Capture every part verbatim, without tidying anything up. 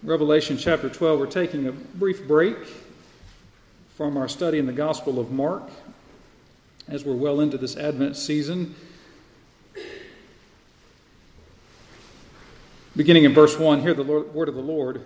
Revelation chapter twelve. We're taking a brief break from our study in the Gospel of Mark as we're well into this Advent season. Beginning in verse one, hear the Lord, word of the Lord.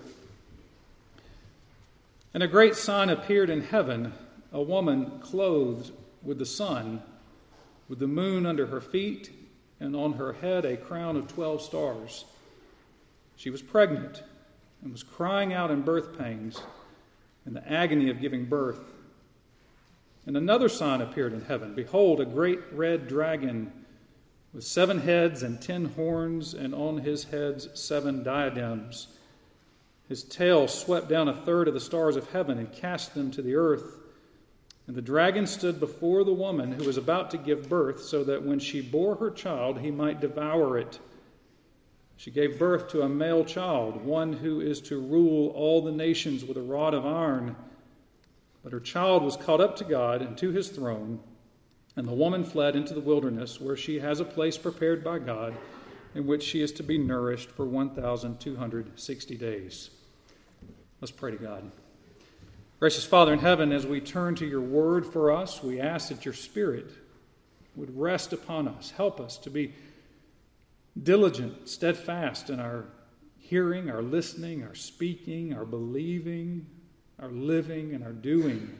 And a great sign appeared in heaven, a woman clothed with the sun, with the moon under her feet, and on her head a crown of twelve stars. She was pregnant and was crying out in birth pains and the agony of giving birth. And another sign appeared in heaven. Behold, a great red dragon with seven heads and ten horns, and on his heads seven diadems. His tail swept down a third of the stars of heaven and cast them to the earth. And the dragon stood before the woman who was about to give birth, so that when she bore her child, he might devour it. She gave birth to a male child, one who is to rule all the nations with a rod of iron. But her child was caught up to God and to his throne, and the woman fled into the wilderness, where she has a place prepared by God, in which she is to be nourished for one thousand two hundred sixty days. Let's pray to God. Gracious Father in heaven, as we turn to your word for us, we ask that your Spirit would rest upon us. Help us to be diligent, steadfast in our hearing, our listening, our speaking, our believing, our living, and our doing.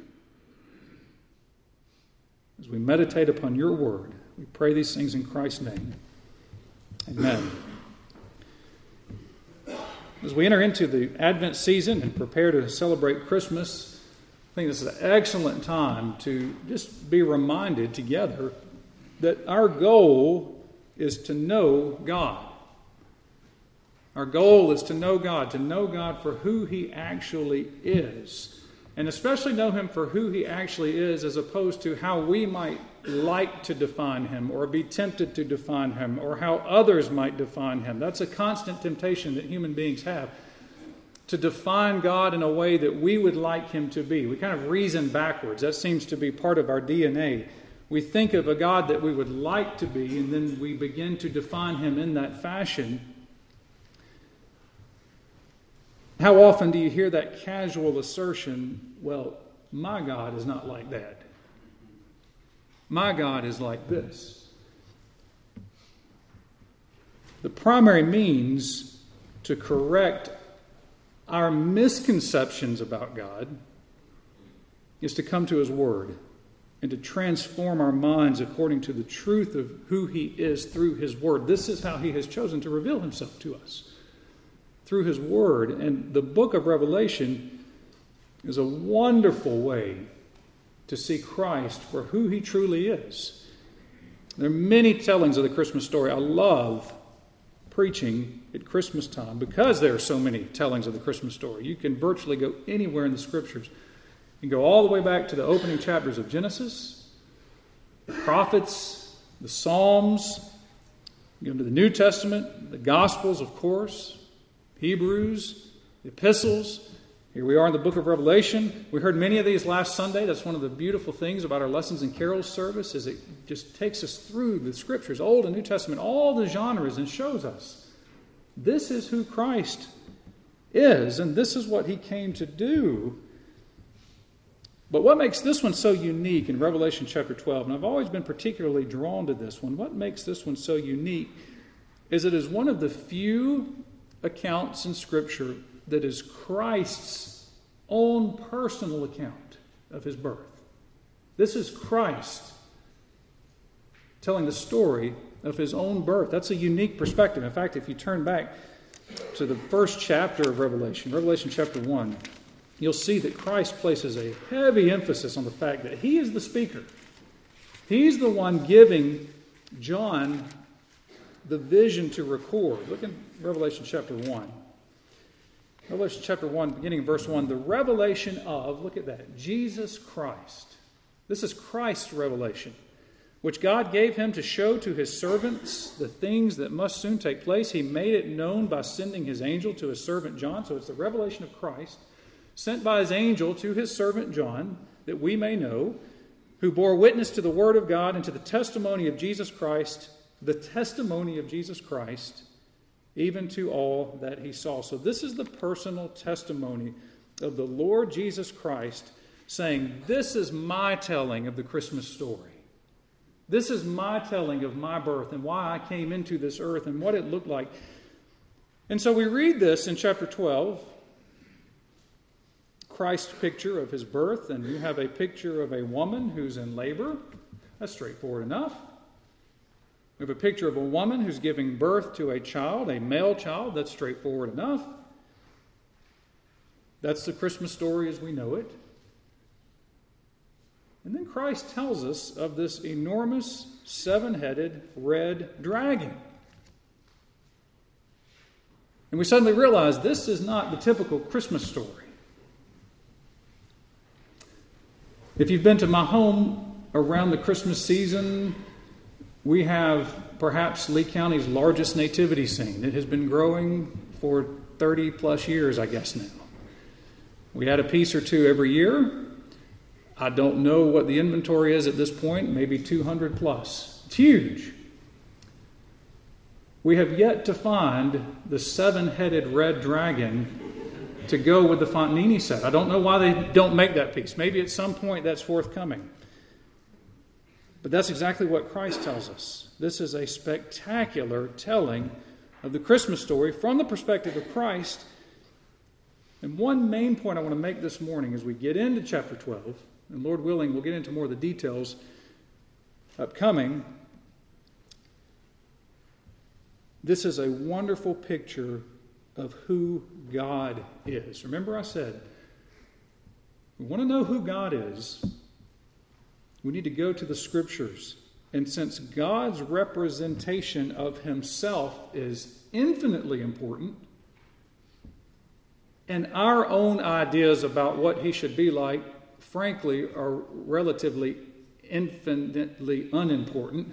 As we meditate upon your word, we pray these things in Christ's name. Amen. As we enter into the Advent season and prepare to celebrate Christmas, I think this is an excellent time to just be reminded together that our goal is to know God. Our goal is to know God, to know God for who he actually is, and especially know him for who he actually is, as opposed to how we might like to define him or be tempted to define him, or how others might define him. That's a constant temptation that human beings have, to define God in a way that we would like him to be. We kind of reason backwards. That seems to be part of our D N A. We think of a God that we would like to be, and then we begin to define him in that fashion. How often do you hear that casual assertion, well, my God is not like that. My God is like this. The primary means to correct our misconceptions about God is to come to his word and to transform our minds according to the truth of who he is through his word. This is how he has chosen to reveal himself to us, through his word. And the book of Revelation is a wonderful way to see Christ for who he truly is. There are many tellings of the Christmas story. I love preaching at Christmas time because there are so many tellings of the Christmas story. You can virtually go anywhere in the Scriptures. You can go all the way back to the opening chapters of Genesis, the prophets, the Psalms. You go into the New Testament, the Gospels, of course, Hebrews, the epistles. Here we are in the book of Revelation. We heard many of these last Sunday. That's one of the beautiful things about our Lessons and Carols service, is it just takes us through the Scriptures, Old and New Testament, all the genres, and shows us this is who Christ is, and this is what he came to do. But what makes this one so unique in Revelation chapter twelve, and I've always been particularly drawn to this one, what makes this one so unique is it is one of the few accounts in Scripture that is Christ's own personal account of his birth. This is Christ telling the story of his own birth. That's a unique perspective. In fact, if you turn back to the first chapter of Revelation, Revelation chapter one, you'll see that Christ places a heavy emphasis on the fact that he is the speaker. He's the one giving John the vision to record. Look in Revelation chapter one. Revelation chapter one, beginning in verse one, the revelation of, look at that, Jesus Christ. This is Christ's revelation, which God gave him to show to his servants the things that must soon take place. He made it known by sending his angel to his servant John. So it's the revelation of Christ, sent by his angel to his servant John, that we may know, who bore witness to the word of God and to the testimony of Jesus Christ, the testimony of Jesus Christ, even to all that he saw. So this is the personal testimony of the Lord Jesus Christ saying, this is my telling of the Christmas story. This is my telling of my birth and why I came into this earth and what it looked like. And so we read this in chapter twelve, Christ's picture of his birth, and you have a picture of a woman who's in labor. That's straightforward enough. We have a picture of a woman who's giving birth to a child, a male child. That's straightforward enough. That's the Christmas story as we know it. And then Christ tells us of this enormous seven-headed red dragon. And we suddenly realize this is not the typical Christmas story. If you've been to my home around the Christmas season, we have perhaps Lee County's largest nativity scene. It has been growing for thirty plus years, I guess now. We had a piece or two every year. I don't know what the inventory is at this point, maybe two hundred plus. It's huge. We have yet to find the seven-headed red dragon to go with the Fontanini set. I don't know why they don't make that piece. Maybe at some point that's forthcoming. But that's exactly what Christ tells us. This is a spectacular telling of the Christmas story from the perspective of Christ. And one main point I want to make this morning as we get into chapter twelve, and Lord willing, we'll get into more of the details upcoming. This is a wonderful picture of who God is. Remember I said, we want to know who God is. We need to go to the Scriptures. And since God's representation of himself is infinitely important, and our own ideas about what he should be like, frankly, are relatively infinitely unimportant,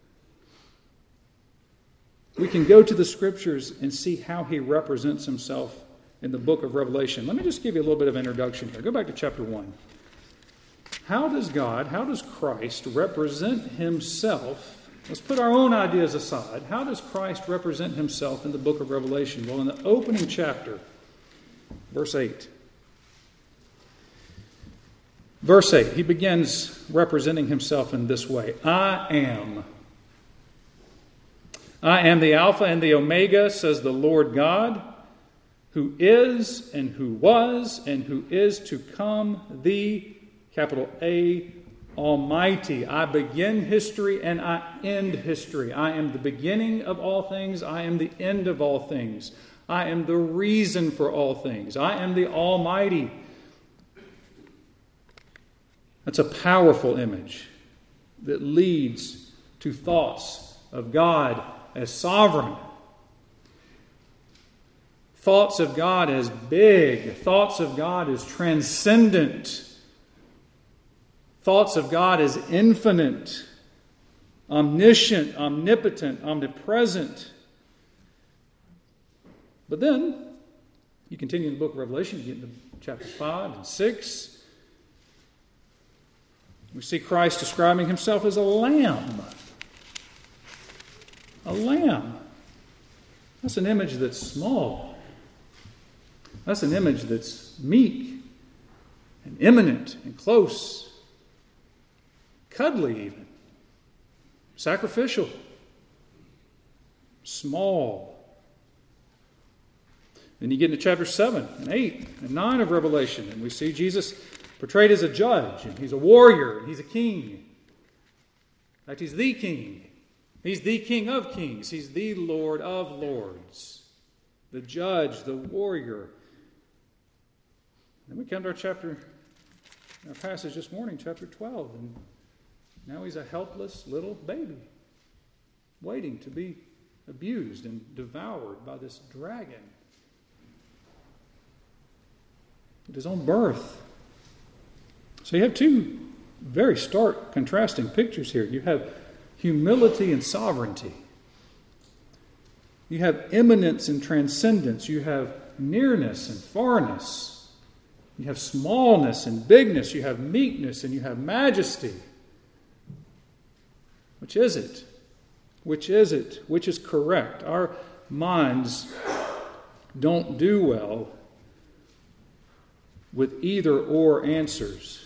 we can go to the Scriptures and see how he represents himself in the book of Revelation. Let me just give you a little bit of introduction here. Go back to chapter one. How does God, how does Christ represent himself? Let's put our own ideas aside. How does Christ represent himself in the book of Revelation? Well, in the opening chapter, verse eight. Verse eight, he begins representing himself in this way. I am. I am the Alpha and the Omega, says the Lord God, who is and who was and who is to come, the, capital A, Almighty. I begin history and I end history. I am the beginning of all things. I am the end of all things. I am the reason for all things. I am the Almighty. That's a powerful image that leads to thoughts of God as sovereign. Thoughts of God as big. Thoughts of God as transcendent. Thoughts of God as infinite, omniscient, omnipotent, omnipresent. But then, you continue in the book of Revelation, you get into chapters five and six. We see Christ describing himself as a lamb. A lamb. That's an image that's small. That's an image that's meek and imminent and close. Cuddly even. Sacrificial. Small. Then you get into chapter seven and eight and nine of Revelation, and we see Jesus portrayed as a judge, and he's a warrior, and he's a king. In fact, he's the king. He's the King of kings. He's the Lord of lords. The judge, the warrior. Then we come to our chapter, our passage this morning, chapter twelve, and now he's a helpless little baby, waiting to be abused and devoured by this dragon. At his own birth. So you have two very stark, contrasting pictures here. You have humility and sovereignty. You have immanence and transcendence. You have nearness and farness. You have smallness and bigness. You have meekness and you have majesty. Which is it? Which is it? Which is correct? Our minds don't do well with either or answers.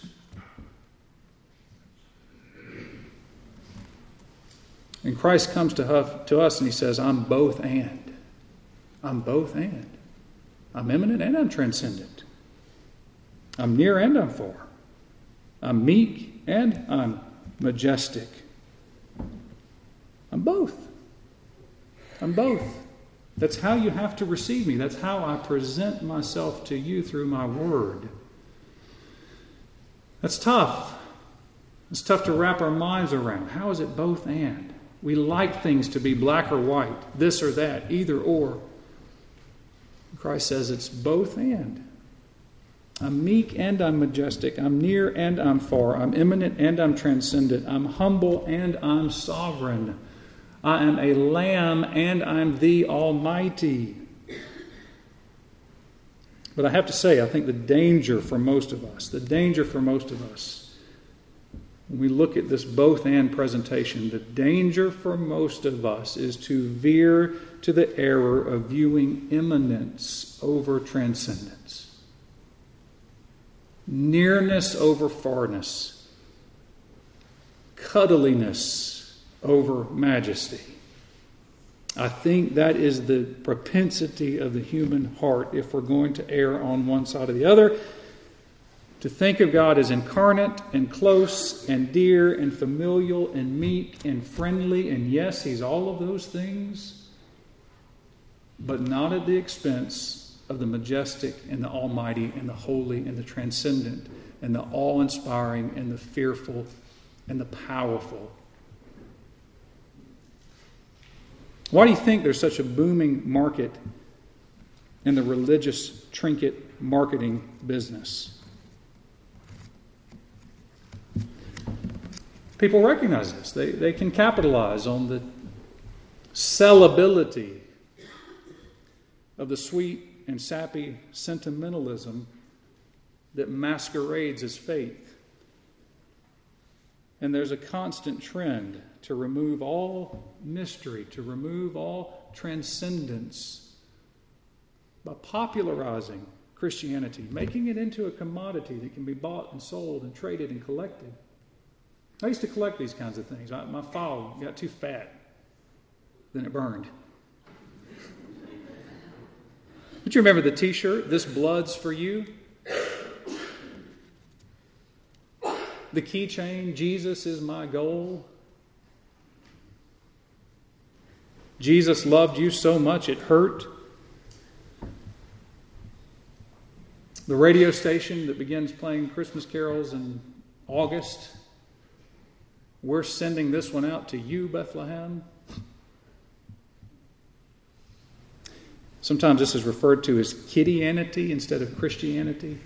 And Christ comes to, huff, to us and he says, I'm both and. I'm both and. I'm immanent and I'm transcendent. I'm near and I'm far. I'm meek and I'm majestic. I'm both. I'm both. That's how you have to receive me. That's how I present myself to you through my word. That's tough. It's tough to wrap our minds around. How is it both and? We like things to be black or white, this or that, either or. Christ says it's both and. I'm meek and I'm majestic. I'm near and I'm far. I'm immanent and I'm transcendent. I'm humble and I'm sovereign. I am a lamb and I'm the Almighty. But I have to say, I think the danger for most of us, the danger for most of us, when we look at this both and presentation, the danger for most of us is to veer to the error of viewing immanence over transcendence. Nearness over farness. Cuddliness over majesty. I think that is the propensity of the human heart if we're going to err on one side or the other. To think of God as incarnate and close and dear and familial and meek and friendly. And yes, He's all of those things. But not at the expense of the majestic and the almighty and the holy and the transcendent and the awe-inspiring and the fearful and the powerful. Why do you think there's such a booming market in the religious trinket marketing business? People recognize this. They, they can capitalize on the sellability of the sweet and sappy sentimentalism that masquerades as faith. And there's a constant trend to remove all mystery, to remove all transcendence by popularizing Christianity, making it into a commodity that can be bought and sold and traded and collected. I used to collect these kinds of things. I, my file got too fat. Then it burned. Don't you remember the t-shirt, "This blood's for you"? The keychain, "Jesus is my goal." Jesus loved you so much it hurt. The radio station that begins playing Christmas carols in August. "We're sending this one out to you, Bethlehem." Sometimes this is referred to as kiddianity instead of Christianity.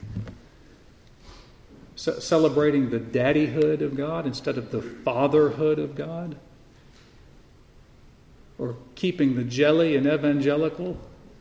C- celebrating the daddyhood of God instead of the fatherhood of God. Or keeping the jelly and evangelical.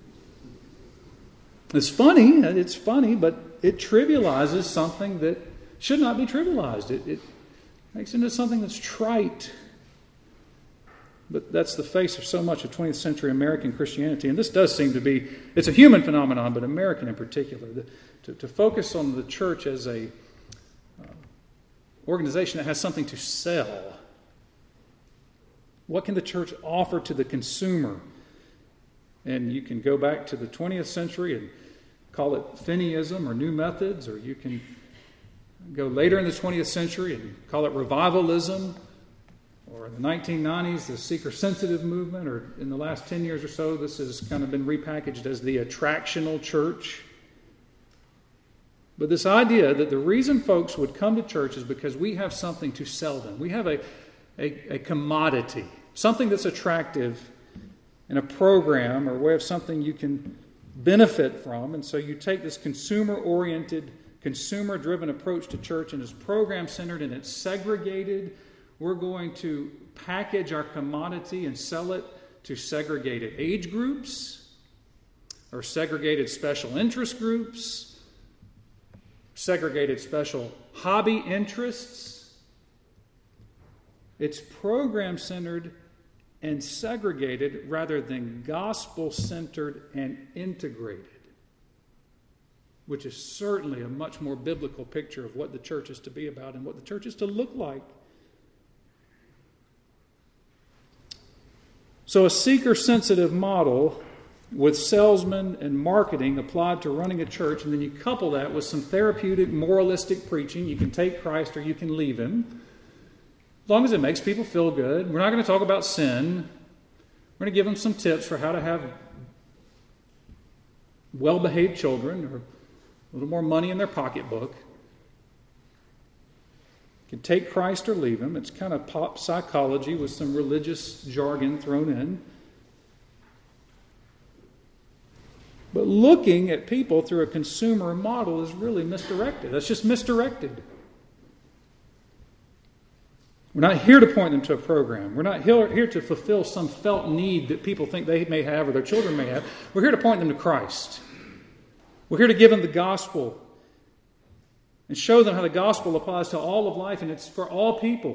It's funny, it's funny, but it trivializes something that should not be trivialized. It, it makes it into something that's trite. But that's the face of so much of twentieth century American Christianity. And this does seem to be, it's a human phenomenon, but American in particular. The, to, to focus on the church as a uh, organization that has something to sell. What can the church offer to the consumer? And you can go back to the twentieth century and call it Finneyism or New Methods, or you can go later in the twentieth century and call it revivalism, or in the nineteen nineties, the seeker-sensitive movement, or in the last ten years or so, this has kind of been repackaged as the attractional church. But this idea that the reason folks would come to church is because we have something to sell them. We have a, a, a commodity, something that's attractive in a program or way of something you can benefit from. And so you take this consumer-oriented, consumer-driven approach to church, and it's program-centered and it's segregated. We're going to package our commodity and sell it to segregated age groups or segregated special interest groups, segregated special hobby interests. It's program-centered and segregated rather than gospel-centered and integrated, which is certainly a much more biblical picture of what the church is to be about and what the church is to look like. So a seeker-sensitive model with salesmen and marketing applied to running a church, and then you couple that with some therapeutic, moralistic preaching. You can take Christ or you can leave him, as long as it makes people feel good. We're not going to talk about sin. We're going to give them some tips for how to have well-behaved children or a little more money in their pocketbook. You can take Christ or leave him. It's kind of pop psychology with some religious jargon thrown in. But looking at people through a consumer model is really misdirected. That's just misdirected. We're not here to point them to a program. We're not here to fulfill some felt need that people think they may have or their children may have. We're here to point them to Christ. We're here to give them the gospel and show them how the gospel applies to all of life, and it's for all people.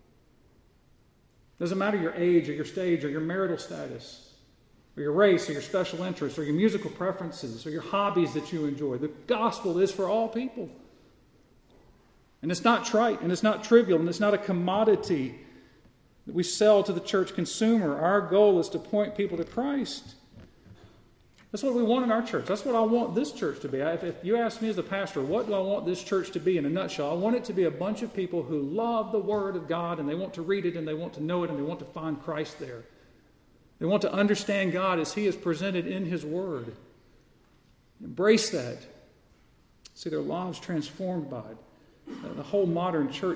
It doesn't matter your age or your stage or your marital status, or your race, or your special interests, or your musical preferences, or your hobbies that you enjoy. The gospel is for all people. And it's not trite, and it's not trivial, and it's not a commodity that we sell to the church consumer. Our goal is to point people to Christ. That's what we want in our church. That's what I want this church to be. If, if you ask me as the pastor, what do I want this church to be in a nutshell? I want it to be a bunch of people who love the Word of God, and they want to read it, and they want to know it, and they want to find Christ there. They want to understand God as He is presented in His Word. Embrace that. See their lives transformed by it. The whole modern church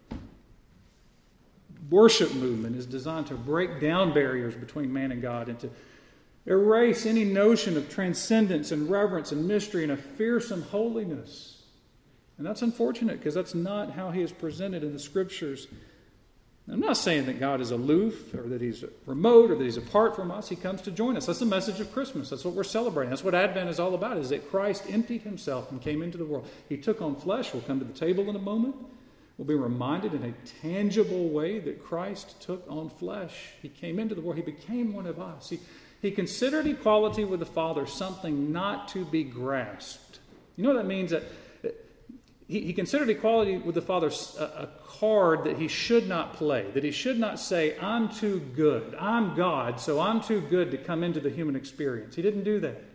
worship movement is designed to break down barriers between man and God and to erase any notion of transcendence and reverence and mystery and a fearsome holiness. And that's unfortunate because that's not how He is presented in the Scriptures. I'm not saying that God is aloof or that He's remote or that He's apart from us. He comes to join us. That's the message of Christmas. That's what we're celebrating. That's what Advent is all about, is that Christ emptied Himself and came into the world. He took on flesh. We'll come to the table in a moment. We'll be reminded in a tangible way that Christ took on flesh. He came into the world. He became one of us. He, he considered equality with the Father something not to be grasped. You know what that means? That He, he considered equality with the Father a, a card that he should not play, that he should not say, I'm too good. I'm God, so I'm too good to come into the human experience. He didn't do that.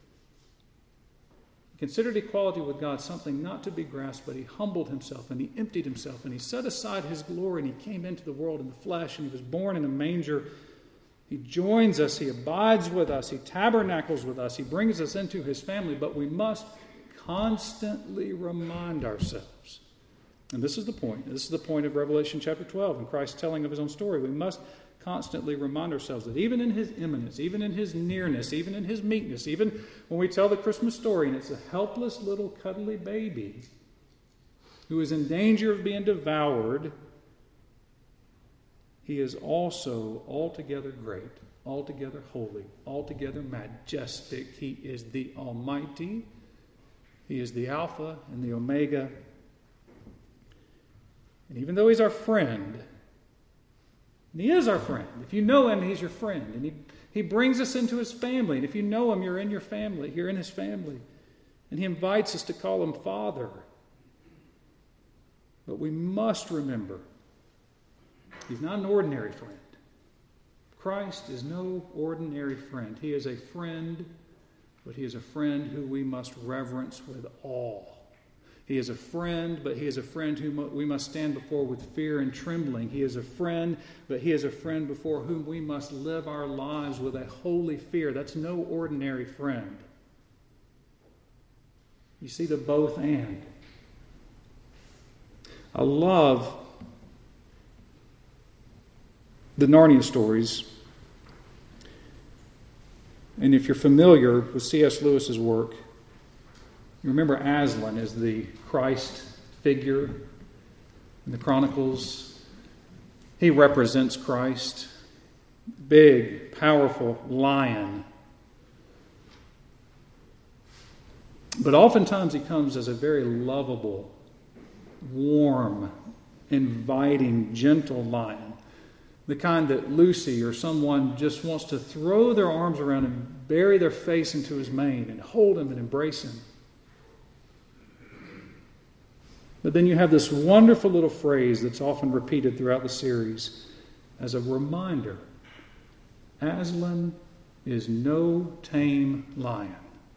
He considered equality with God something not to be grasped, but he humbled himself and he emptied himself and he set aside his glory and he came into the world in the flesh and he was born in a manger. He joins us, he abides with us, he tabernacles with us, he brings us into his family, but we must constantly remind ourselves, and this is the point, this is the point of Revelation chapter twelve and Christ's telling of his own story. We must constantly remind ourselves that even in his immanence, even in his nearness, even in his meekness, even when we tell the Christmas story and it's a helpless little cuddly baby who is in danger of being devoured, he is also altogether great, altogether holy, altogether majestic. He is the Almighty. He is the Alpha and the Omega. And even though he's our friend, and he is our friend. If you know him, he's your friend. And he, he brings us into his family. And if you know him, you're in your family. You're in his family. And he invites us to call him Father. But we must remember, he's not an ordinary friend. Christ is no ordinary friend. He is a friend, but he is a friend who we must reverence with awe. He is a friend, but he is a friend whom we must stand before with fear and trembling. He is a friend, but he is a friend before whom we must live our lives with a holy fear. That's no ordinary friend. You see the both and. I love the Narnia stories. And if you're familiar with C S Lewis's work, you remember Aslan as the Christ figure in the Chronicles. He represents Christ. Big, powerful lion. But oftentimes he comes as a very lovable, warm, inviting, gentle lion the kind that Lucy or someone just wants to throw their arms around and bury their face into his mane and hold him and embrace him. But then you have this wonderful little phrase that's often repeated throughout the series as a reminder. Aslan is no tame lion.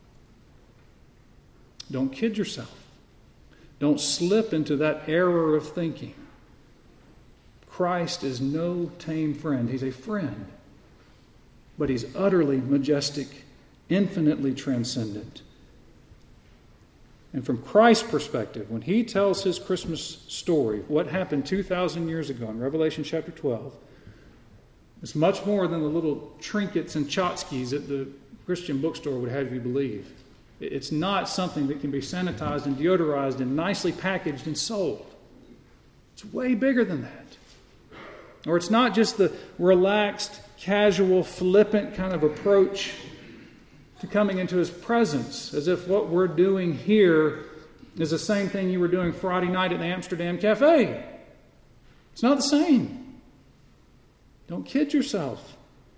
Don't kid yourself. Don't slip into that error of thinking. Christ is no tame friend. He's a friend. But he's utterly majestic, infinitely transcendent. And from Christ's perspective, when he tells his Christmas story, what happened two thousand years ago in Revelation chapter twelve, it's much more than the little trinkets and tchotchkes that the Christian bookstore would have you believe. It's not something that can be sanitized and deodorized and nicely packaged and sold. It's way bigger than that. Or it's not just the relaxed, casual, flippant kind of approach to coming into his presence, as if what we're doing here is the same thing you were doing Friday night at the Amsterdam Cafe. It's not the same. Don't kid yourself.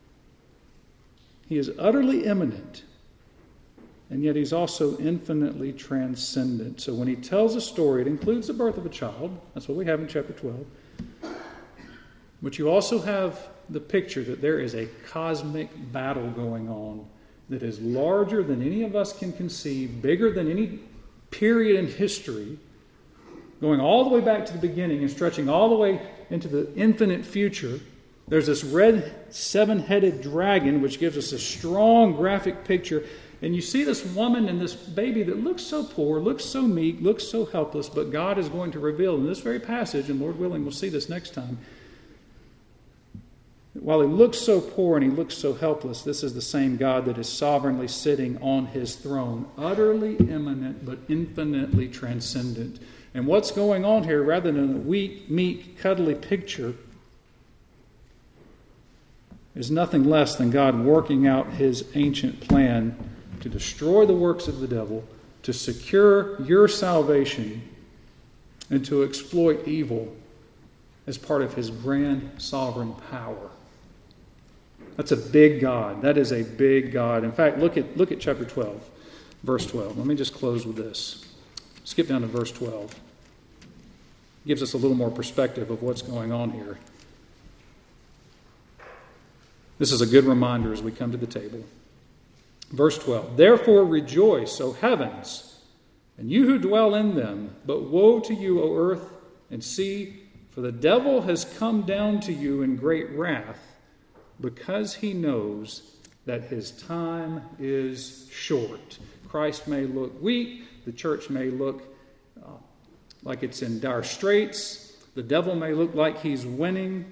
He is utterly immanent, and yet he's also infinitely transcendent. So when he tells a story, it includes the birth of a child. That's what we have in chapter twelve. But you also have the picture that there is a cosmic battle going on that is larger than any of us can conceive, bigger than any period in history, going all the way back to the beginning and stretching all the way into the infinite future. There's this red seven-headed dragon, which gives us a strong graphic picture. And you see this woman and this baby that looks so poor, looks so meek, looks so helpless, but God is going to reveal in this very passage, and Lord willing, we'll see this next time, while he looks so poor and he looks so helpless, this is the same God that is sovereignly sitting on his throne, utterly immanent but infinitely transcendent. And what's going on here, rather than a weak, meek, cuddly picture, is nothing less than God working out his ancient plan to destroy the works of the devil, to secure your salvation, and to exploit evil as part of his grand sovereign power. That's a big God. That is a big God. In fact, look at look at chapter twelve, verse twelve. Let me just close with this. Skip down to verse twelve. It gives us a little more perspective of what's going on here. This is a good reminder as we come to the table. Verse twelve. Therefore rejoice, O heavens, and you who dwell in them. But woe to you, O earth and sea, for the devil has come down to you in great wrath, because he knows that his time is short. Christ may look weak. The church may look uh, like it's in dire straits. The devil may look like he's winning.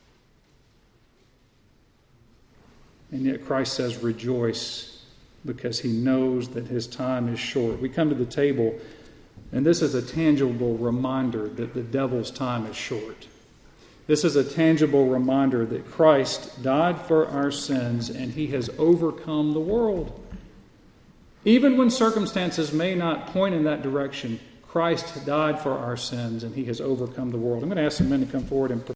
And yet Christ says, rejoice, because he knows that his time is short. We come to the table, and this is a tangible reminder that the devil's time is short. This is a tangible reminder that Christ died for our sins and he has overcome the world. Even when circumstances may not point in that direction, Christ died for our sins and he has overcome the world. I'm going to ask some men to come forward and